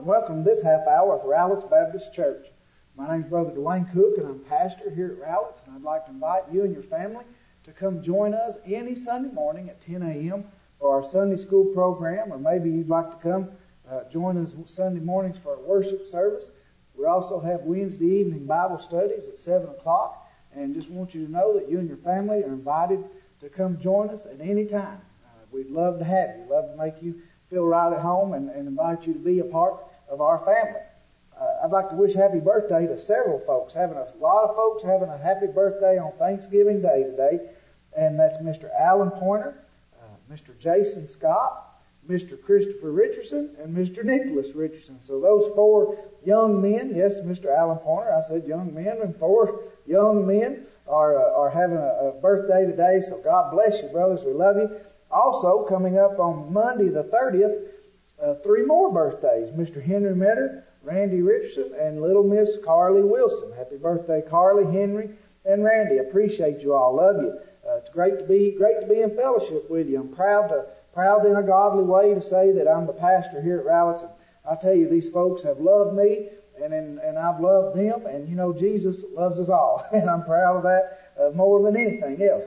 and welcome to this half hour of Rowlett's Baptist Church. My name is Brother Dwayne Cook, and I'm pastor here at Rowlett's, and I'd like to invite you and your family to come join us any Sunday morning at 10 a.m. for our Sunday school program, or maybe you'd like to come join us Sunday mornings for our worship service. We also have Wednesday evening Bible studies at 7 o'clock, and just want you to know that you and your family are invited to come join us at any time. We'd love to have you. Love to make you feel right at home and invite you to be a part of our family. I'd like to wish happy birthday to several folks. A lot of folks having a happy birthday on Thanksgiving Day today, and that's Mr. Alan Pointer, Mr. Jason Scott, Mr. Christopher Richardson, and Mr. Nicholas Richardson. So those four young men, yes, Mr. Alan Pointer, I said young men, and four young men are having a birthday today. So God bless you, brothers. We love you. Also, coming up on Monday the 30th, three more birthdays. Mr. Henry Metter, Randy Richardson, and little Miss Carly Wilson. Happy birthday, Carly, Henry, and Randy. Appreciate you all. Love you. It's great to be in fellowship with you. I'm proud in a godly way to say that I'm the pastor here at Rowlett's. I tell you, these folks have loved me, and I've loved them, and you know Jesus loves us all, and I'm proud of that more than anything else.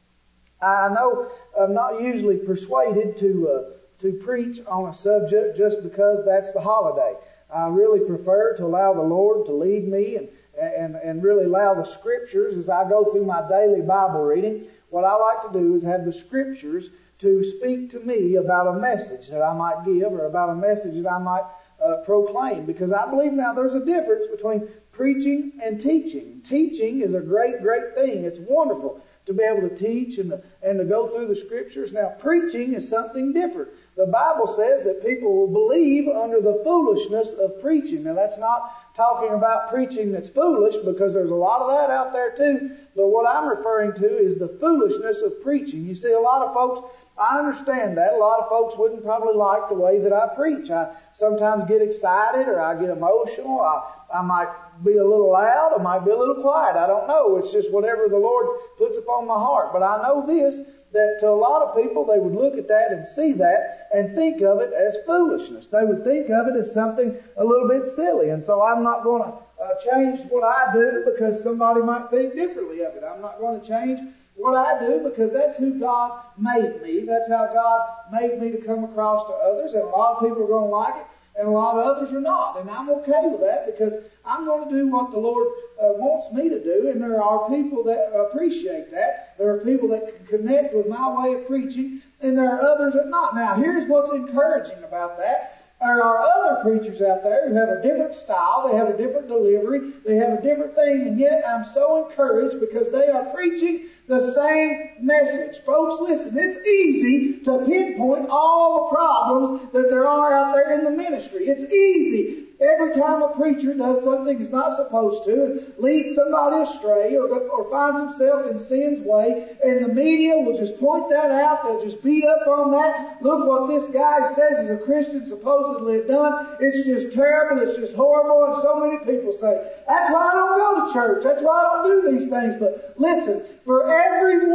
I know I'm not usually persuaded to preach on a subject just because that's the holiday. I really prefer to allow the Lord to lead me and really allow the Scriptures as I go through my daily Bible reading. What I like to do is have the Scriptures to speak to me about a message that I might give or about a message that I might proclaim. Because I believe now there's a difference between preaching and teaching. Teaching is a great, great thing. It's wonderful to be able to teach and to go through the Scriptures. Now, preaching is something different. The Bible says that people will believe under the foolishness of preaching. Now, that's not talking about preaching that's foolish, because there's a lot of that out there too. But what I'm referring to is the foolishness of preaching. You see, a lot of folks, I understand that. A lot of folks wouldn't probably like the way that I preach. I sometimes get excited or I get emotional. I might be a little loud. I might be a little quiet. I don't know. It's just whatever the Lord puts upon my heart. But I know this, that to a lot of people, they would look at that and see that and think of it as foolishness. They would think of it as something a little bit silly. And so I'm not going to change what I do because somebody might think differently of it. I'm not going to change what I do because that's who God made me. That's how God made me to come across to others. And a lot of people are going to like it, and a lot of others are not. And I'm okay with that because I'm going to do what the Lord wants me to do. And there are people that appreciate that. There are people that can connect with my way of preaching, and there are others that not. Now, here's what's encouraging about that. There are other preachers out there who have a different style, they have a different delivery, they have a different thing, and yet I'm so encouraged because they are preaching the same message. Folks, listen, it's easy to pinpoint all the problems that there are out there in the ministry. It's easy. Every time a preacher does something he's not supposed to and leads somebody astray or finds himself in sin's way, and the media will just point that out, they'll just beat up on that. Look what this guy says is a Christian supposedly have done. It's just terrible, it's just horrible, and so many people say, that's why I don't go to church, that's why I don't do these things. But listen, for every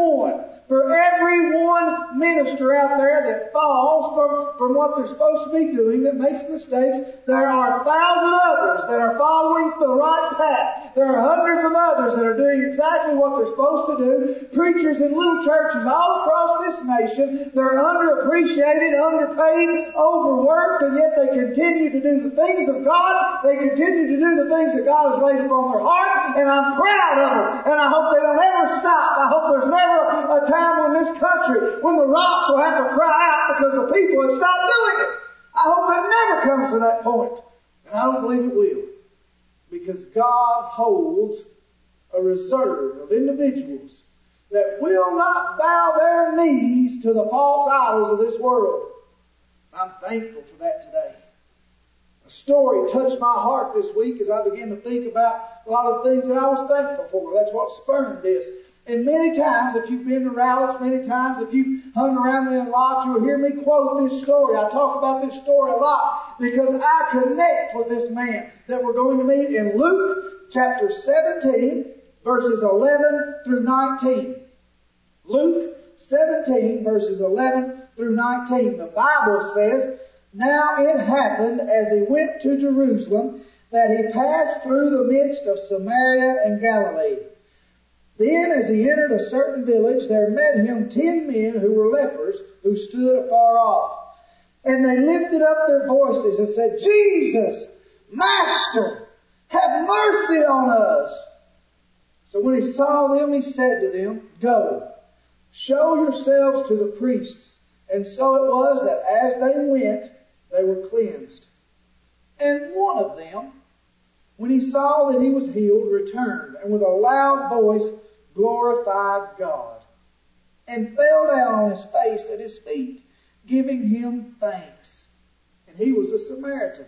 one minister out there that falls from what they're supposed to be doing, that makes mistakes, there are 1,000 others that are following the right path. There are hundreds of others that are doing exactly what they're supposed to do. Preachers in little churches all across this nation, they're underappreciated, underpaid, overworked, and yet they continue to do the things of God. They continue to do the things that God has laid upon their heart, and I'm proud of them. And I hope they don't ever stop. I hope there's never a time in this country when the rocks will have to cry out because the people have stopped doing it. I hope it never comes to that point. And I don't believe it will. Because God holds a reserve of individuals that will not bow their knees to the false idols of this world. I'm thankful for that today. A story touched my heart this week as I began to think about a lot of the things that I was thankful for. That's what spurned this. And many times, if you've been to Rowlett's, many times, if you've hung around me a lot, you'll hear me quote this story. I talk about this story a lot because I connect with this man that we're going to meet in Luke chapter 17, verses 11 through 19. Luke 17, verses 11 through 19. The Bible says, Now it happened as he went to Jerusalem that he passed through the midst of Samaria and Galilee. Then as he entered a certain village, there met him 10 men who were lepers, who stood afar off. And they lifted up their voices and said, Jesus, Master, have mercy on us. So when he saw them, he said to them, Go, show yourselves to the priests. And so it was that as they went, they were cleansed. And one of them, when he saw that he was healed, returned, and with a loud voice glorified God, and fell down on his face at his feet, giving him thanks. And he was a Samaritan.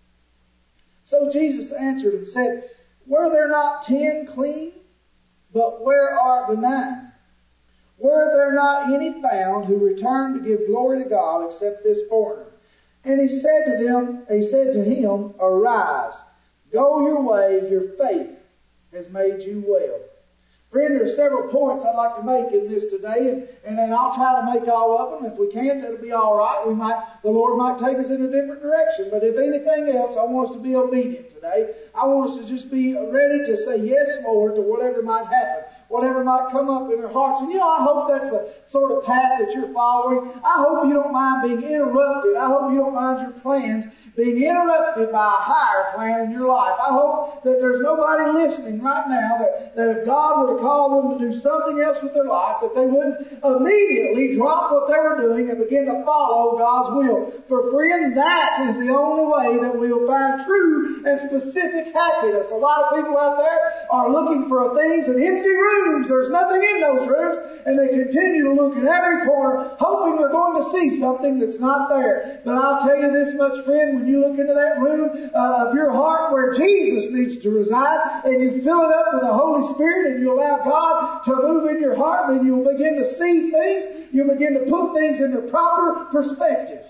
So Jesus answered and said, Were there not 10 clean? But where are the 9? Were there not any found who returned to give glory to God except this foreigner? And he said to him, Arise, go your way, your faith has made you well. Friend, there are several points I'd like to make in this today, and then I'll try to make all of them. If we can't, that'll be all right. The Lord might take us in a different direction. But if anything else, I want us to be obedient today. I want us to just be ready to say yes, Lord, to whatever might happen, whatever might come up in our hearts. And I hope that's the sort of path that you're following. I hope you don't mind being interrupted. I hope you don't mind your plans being interrupted by a higher plan in your life. I hope that there's nobody listening right now that if God were to call them to do something else with their life, that they wouldn't immediately drop what they were doing and begin to follow God's will. For friend, that is the only way that we'll find true and specific happiness. A lot of people out there are looking for things in empty rooms. There's nothing in those rooms, and they continue to look in every corner, hoping they're going to see something that's not there. But I'll tell you this much, friend, when you look into that room of your heart where Jesus needs to reside, and you fill it up with the Holy Spirit, and you allow God to move in your heart, then you'll begin to see things. You'll begin to put things in their proper perspective.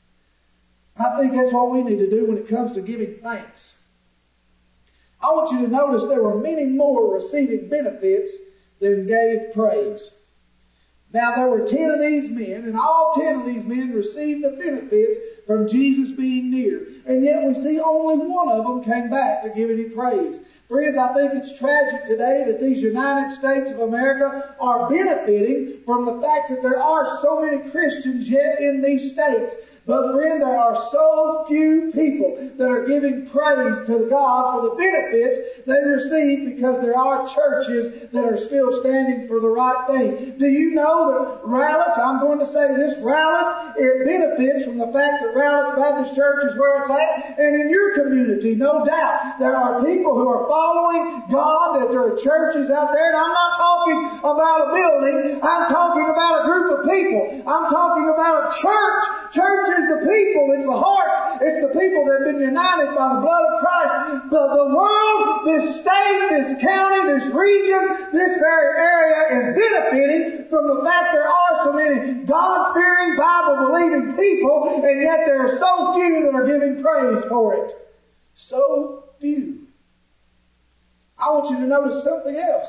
I think that's what we need to do when it comes to giving thanks. I want you to notice there were many more receiving benefits than gave praise. Now there were 10 of these men, and all 10 of these men received the benefits from Jesus being near. And yet we see only one of them came back to give any praise. Friends, I think it's tragic today that these United States of America are benefiting from the fact that there are so many Christians yet in these states. But friend, there are so few people that are giving praise to God for the benefits they receive, because there are churches that are still standing for the right thing. Do you know that Rowlett, I'm going to say this, Rowlett, it benefits from the fact that Rowlett Baptist Church is where it's at, and in your community, no doubt, there are people who are following God, that there are churches out there, and I'm not talking about a building, I'm talking about a group of people, I'm talking about a church. Church is the people, it's the hearts, it's the people that have been united by the blood of Christ. But the world, this state, this county, this region, this very area is benefiting from the fact there are so many God-fearing, Bible-believing people, and yet there are so few that are giving praise for it. So few. I want you to notice something else.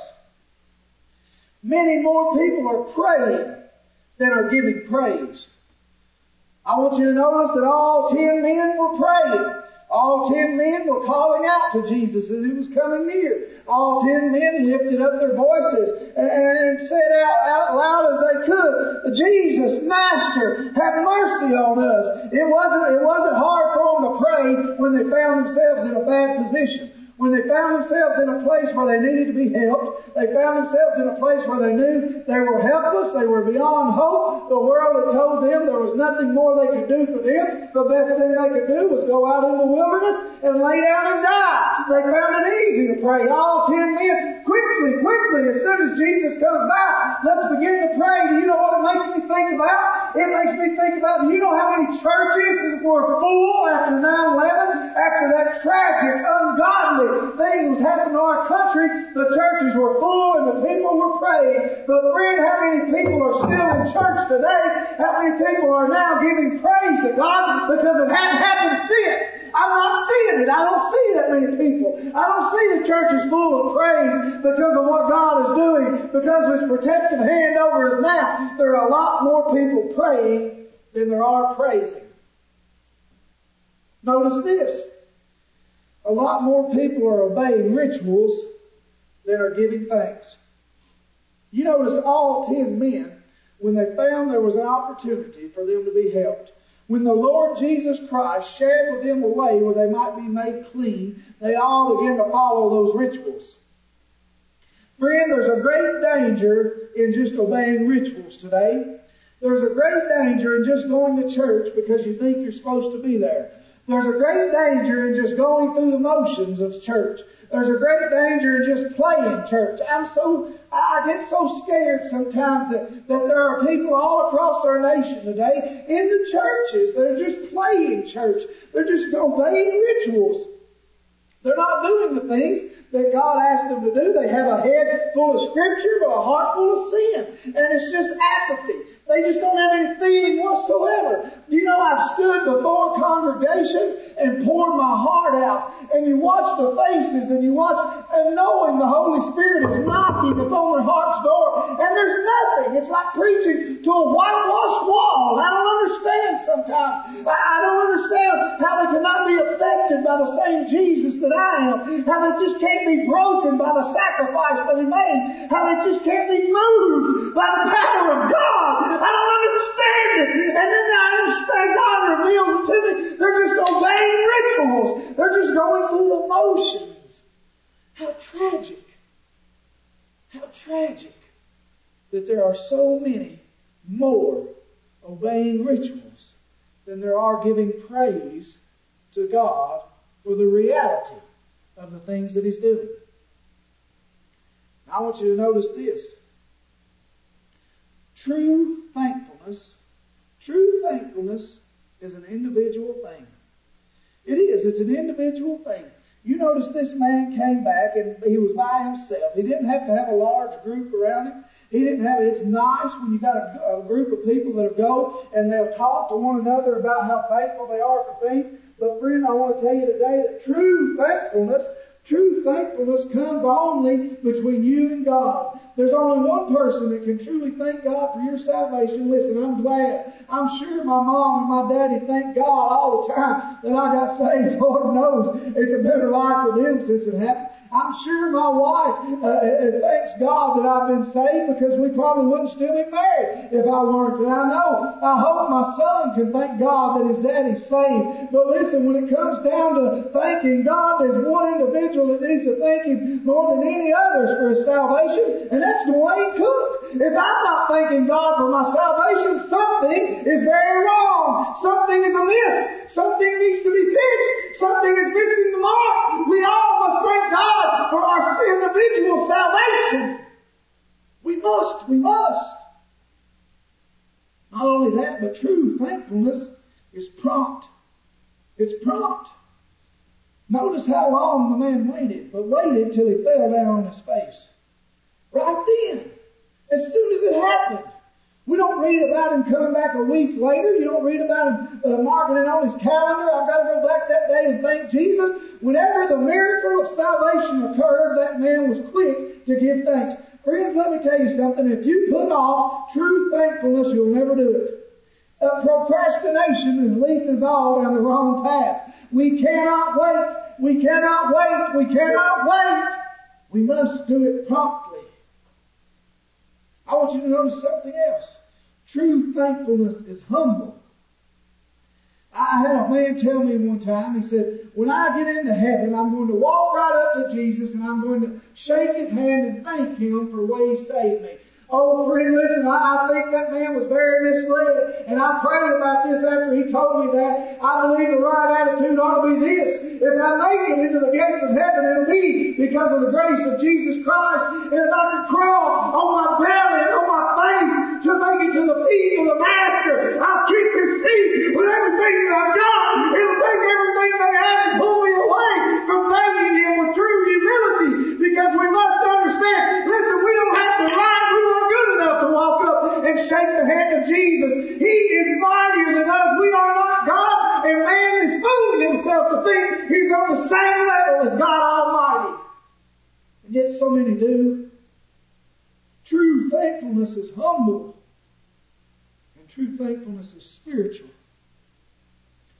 Many more people are praying than are giving praise. I want you to notice that all 10 men were praying. All 10 men were calling out to Jesus as he was coming near. All 10 men lifted up their voices and said out loud as they could, Jesus, Master, have mercy on us. It wasn't hard for them to pray when they found themselves in a bad position. When they found themselves in a place where they needed to be helped, they found themselves in a place where they knew they were helpless, they were beyond hope. The world had told them there was nothing more they could do for them. The best thing they could do was go out in the wilderness and lay down and die. They found it easy to pray. All 10 men, quickly, as soon as Jesus comes by, let's begin to pray. Do you know what it makes me think about? It makes me think about, do you know how many churches were full after 9/11? After that tragic, ungodly thing was happening to our country, the churches were full and the people were praying. But friend, how many people are still in church today? How many people are now giving praise to God because it hadn't happened since? I'm not seeing it. I don't see that many people. I don't see the churches full of praise because of what God is doing, because of His protective hand over us now. There are a lot more people praying than there are praising. Notice this. A lot more people are obeying rituals than are giving thanks. You notice all 10 men, when they found there was an opportunity for them to be helped, when the Lord Jesus Christ shared with them a way where they might be made clean, they all began to follow those rituals. Friend, there's a great danger in just obeying rituals today. There's a great danger in just going to church because you think you're supposed to be there. There's a great danger in just going through the motions of church. There's a great danger in just playing church. I get so scared sometimes that there are people all across our nation today in the churches that are just playing church. They're just obeying rituals. They're not doing the things that God asked them to do. They have a head full of Scripture but a heart full of sin. And it's just apathy. They just don't have any feeling whatsoever. You know, I've stood before congregations and poured my heart out. And you watch the faces and you watch, and knowing the Holy Spirit is knocking upon their heart's door. And there's nothing. It's like preaching to a whitewashed wall. I don't understand sometimes. I don't understand how they cannot be affected by the same Jesus that I am. How they just can't be broken by the sacrifice that He made. How they just can't be moved by the power of God. I don't understand it. And then I understand God reveals it to me. They're just obeying rituals. They're just going through the motions. How tragic. How tragic that there are so many more obeying rituals than there are giving praise to God for the reality of the things that He's doing. Now, I want you to notice this. True thankfulness is an individual thing. It is. It's an individual thing. You notice this man came back and he was by himself. He didn't have to have a large group around him. He didn't have it. It's nice when you got a group of people that'll go and they'll talk to one another about how thankful they are for things. But friend, I want to tell you today that true thankfulness comes only between you and God. There's only one person that can truly thank God for your salvation. Listen, I'm glad. I'm sure my mom and my daddy thank God all the time that I got saved. Lord knows it's a better life for them since it happened. I'm sure my wife thanks God that I've been saved, because we probably wouldn't still be married if I weren't. And I hope my son can thank God that his daddy's saved. But listen, when it comes down to thanking God, there's one individual that needs to thank Him more than any others for his salvation, and that's Dwayne Cook. If I'm not thanking God for my salvation, something is very wrong. Something is amiss. Something needs to be fixed. Something is missing the mark. We all must thank God for our individual salvation. We must. Not only that, but true thankfulness is prompt. It's prompt. Notice how long the man waited till he fell down on his face. Right then. As soon as it happened. We don't read about him coming back a week later. You don't read about him marking it on his calendar. I've got to go back that day and thank Jesus. Whenever the miracle of salvation occurred, that man was quick to give thanks. Friends, let me tell you something. If you put off true thankfulness, you'll never do it. Procrastination is leading us all down the wrong path. We cannot wait. We cannot wait. We cannot wait. We must do it promptly. I want you to notice something else. True thankfulness is humble. I had a man tell me one time, he said, when I get into heaven, I'm going to walk right up to Jesus and I'm going to shake His hand and thank Him for the way He saved me. Oh, friend, listen, I think that man was very misled. And I prayed about this after he told me that. I believe the right attitude ought to be this. If I make it into the gates of heaven, it'll be because of the grace of Jesus Christ. And if I can crawl on my belly and on my face to make it to the feet of the Master, I'll keep His feet with everything that I've got. It'll take everything they have and pull me away from thanking Him with true humility. Because we must understand, listen, we don't have to ride. We weren't good enough to walk up and shake the hand of Jesus. He is mightier than us. We are not God. And man is fooling himself to think he's on the same level as God Almighty. And yet so many do. True thankfulness is humble. And true thankfulness is spiritual.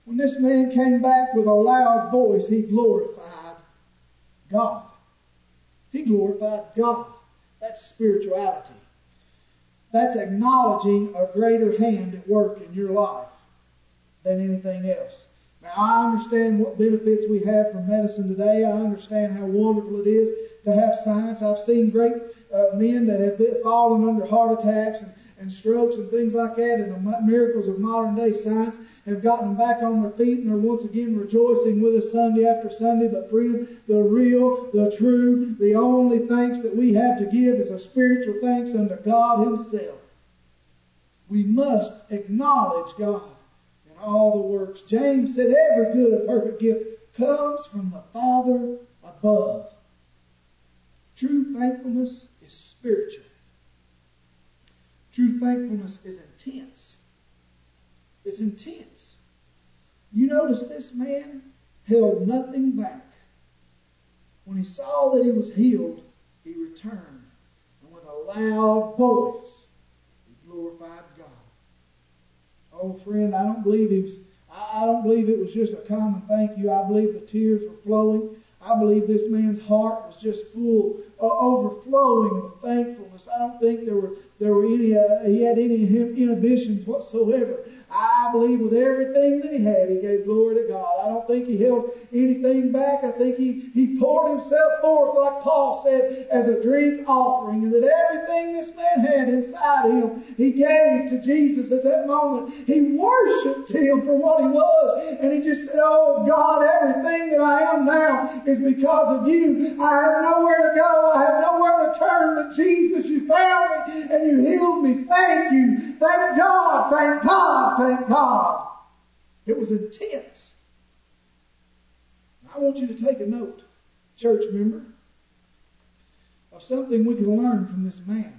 When this man came back with a loud voice, he glorified God. He glorified God. That's spirituality. That's acknowledging a greater hand at work in your life than anything else. Now, I understand what benefits we have from medicine today. I understand how wonderful it is to have science. I've seen great men that have fallen under heart attacks and strokes and things like that, and the miracles of modern day science have gotten them back on their feet, and they're once again rejoicing with us Sunday after Sunday. But friend, the real, the true, the only thanks that we have to give is a spiritual thanks unto God Himself. We must acknowledge God in all the works. James said every good and perfect gift comes from the Father above. True thankfulness is spiritual. True thankfulness is intense. It's intense. You notice this man held nothing back. When he saw that he was healed, he returned, and with a loud voice, he glorified God. Oh, friend, I don't believe it was just a common thank you. I believe the tears were flowing. I believe this man's heart was just full, overflowing with thankfulness. I don't think he had any inhibitions whatsoever. I believe with everything that he had, he gave glory to God. I don't think he held anything back. I think he poured himself forth, like Paul said, as a drink offering, and that everything this man had inside him, he gave to Jesus at that moment. He worshipped Him for what He was, and he just said, "Oh God, everything that I am now is because of You. I have nowhere to go. I have nowhere to turn. But Jesus, You found me and You healed me. Thank You. Thank God. Thank God. Thank God." It was intense. I want you to take a note, church member, of something we can learn from this man.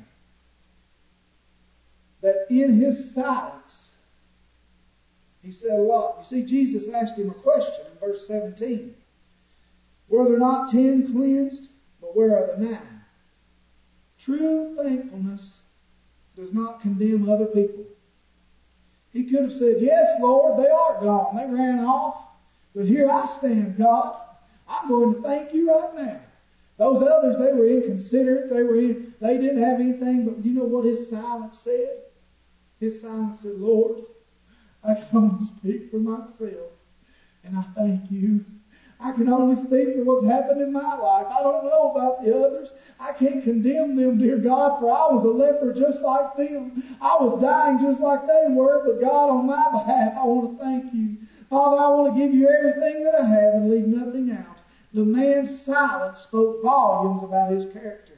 That in his silence, he said a lot. You see, Jesus asked him a question in verse 17. "Were there not 10 cleansed? But where are the 9? True thankfulness does not condemn other people. He could have said, "Yes, Lord, they are gone. They ran off. But here I stand, God. I'm going to thank You right now." Those others, they were inconsiderate. They didn't have anything. But you know what his silence said? His silence said, "Lord, I can only speak for myself. And I thank You. I can only speak for what's happened in my life. I don't know about the others. I can't condemn them, dear God, for I was a leper just like them. I was dying just like they were. But God, on my behalf, I want to thank You. Father, I want to give You everything that I have and leave nothing out." The man's silence spoke volumes about his character.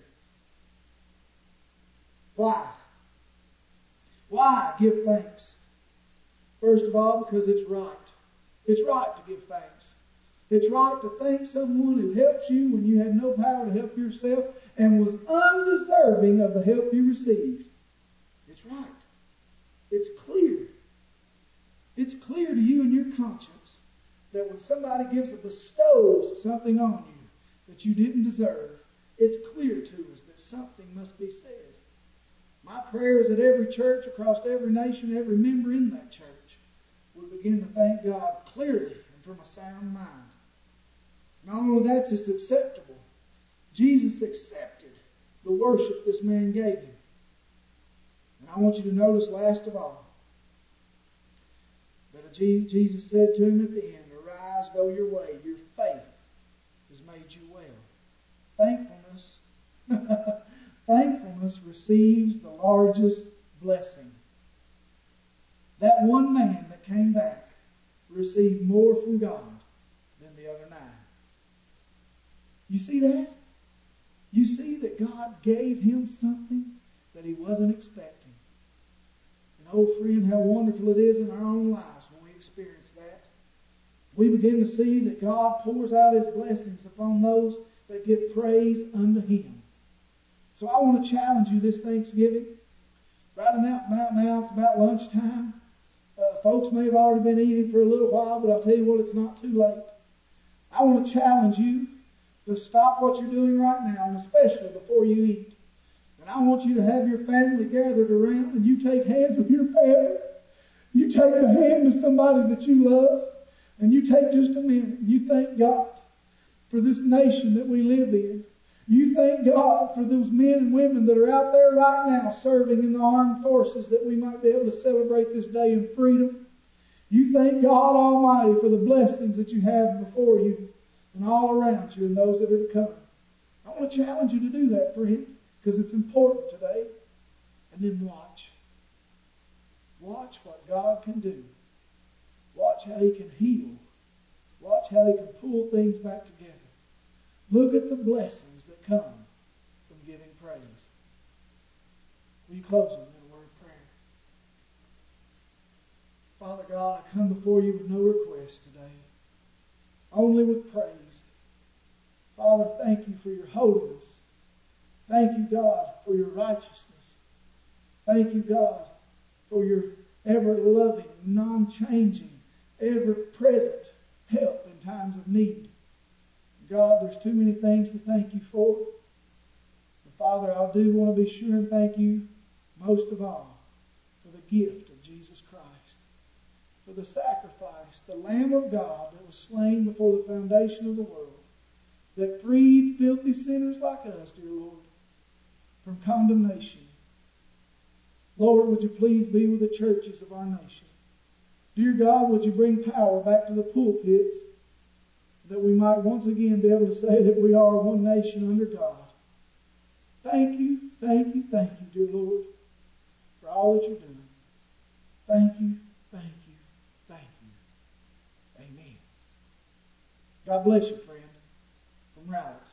Why? Why give thanks? First of all, because it's right. It's right to give thanks. It's right to thank someone who helped you when you had no power to help yourself and was undeserving of the help you received. It's right. It's clear. It's clear to you in your conscience that when somebody bestows something on you that you didn't deserve, it's clear to us that something must be said. My prayer is that every church across every nation, every member in that church would begin to thank God clearly and from a sound mind. Not only that, it's acceptable. Jesus accepted the worship this man gave Him. And I want you to notice last of all that Jesus said to him at the end, "Arise, go your way. Your faith has made you well." Thankfulness receives the largest blessing. That one man that came back received more from God than the other 9. You see that? You see that God gave him something that he wasn't expecting. And oh friend, how wonderful it is in our own lives when we experience that. We begin to see that God pours out His blessings upon those that give praise unto Him. So I want to challenge you this Thanksgiving. Right now, it's about lunchtime. Folks may have already been eating for a little while, but I'll tell you what, it's not too late. I want to challenge you to stop what you're doing right now, and especially before you eat. And I want you to have your family gathered around, and you take hands with your family. You take the hand of somebody that you love, and you take just a minute and you thank God for this nation that we live in. You thank God for those men and women that are out there right now serving in the armed forces, that we might be able to celebrate this day in freedom. You thank God Almighty for the blessings that you have before you and all around you and those that are to come. I want to challenge you to do that, friend, because it's important today. And then watch. Watch what God can do. Watch how He can heal. Watch how He can pull things back together. Look at the blessings that come from giving praise. Will you close with a word of prayer? Father God, I come before you with no request today, only with praise. Father, thank you for your holiness. Thank you, God, for your righteousness. Thank you, God, for your ever-loving, non-changing, ever-present help in times of need. God, there's too many things to thank you for. But Father, I do want to be sure and thank you most of all for the gift of Jesus Christ, for the sacrifice, the Lamb of God that was slain before the foundation of the world, that freed filthy sinners like us, dear Lord, from condemnation. Lord, would you please be with the churches of our nation? Dear God, would you bring power back to the pulpits, that we might once again be able to say that we are one nation under God. Thank you, thank you, thank you, dear Lord, for all that you're doing. Thank you, thank you, thank you. Amen. God bless you, friend, from Rowlett.